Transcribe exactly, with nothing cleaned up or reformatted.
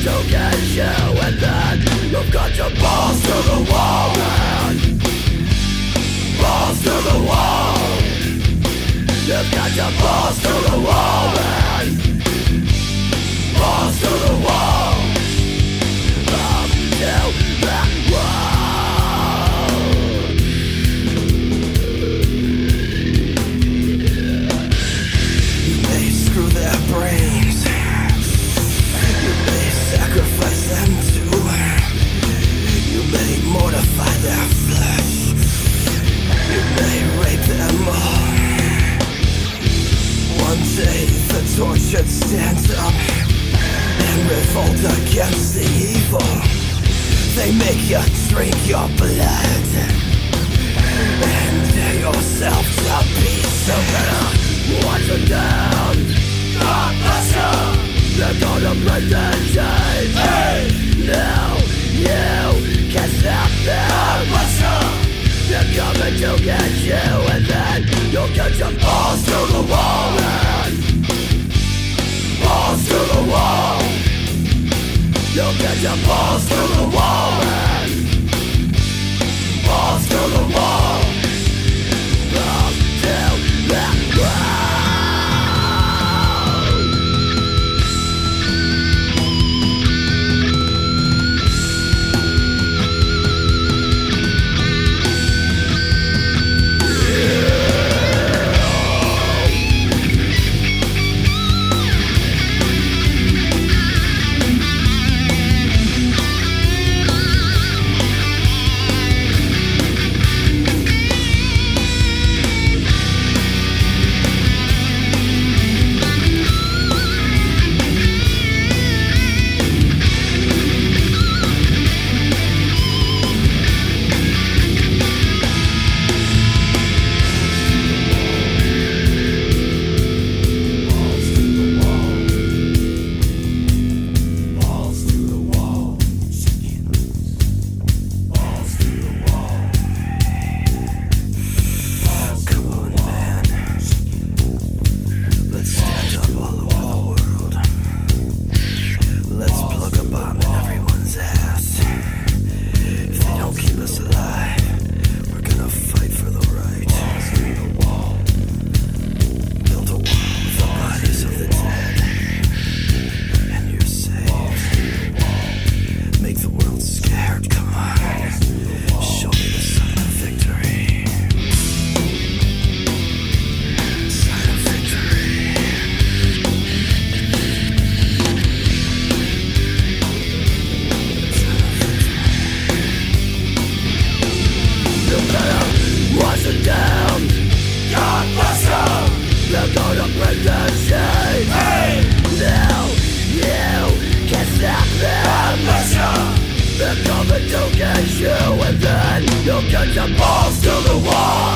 to get you, and then you've got your balls to the wall, man. Balls to the wall. You've got your balls to the wall, man. Balls to the wall. Up to the wall. You may screw their brains. You may sacrifice them too. You may mortify their flesh. You may rape them all. One day the tortured stand up and revolt against the evil. They make you drink your blood and dare yourself to be so better. Watch them down. God bless you. They're gonna break the chains. Hey! Now you can stop them. God bless you. They're coming to get you, and then you'll get your balls to the wall, man. Balls to the wall. You'll get your balls to the wall, man. Balls to the wall. Balls to the wall. They're coming to get you, and then you'll get your balls to the wall.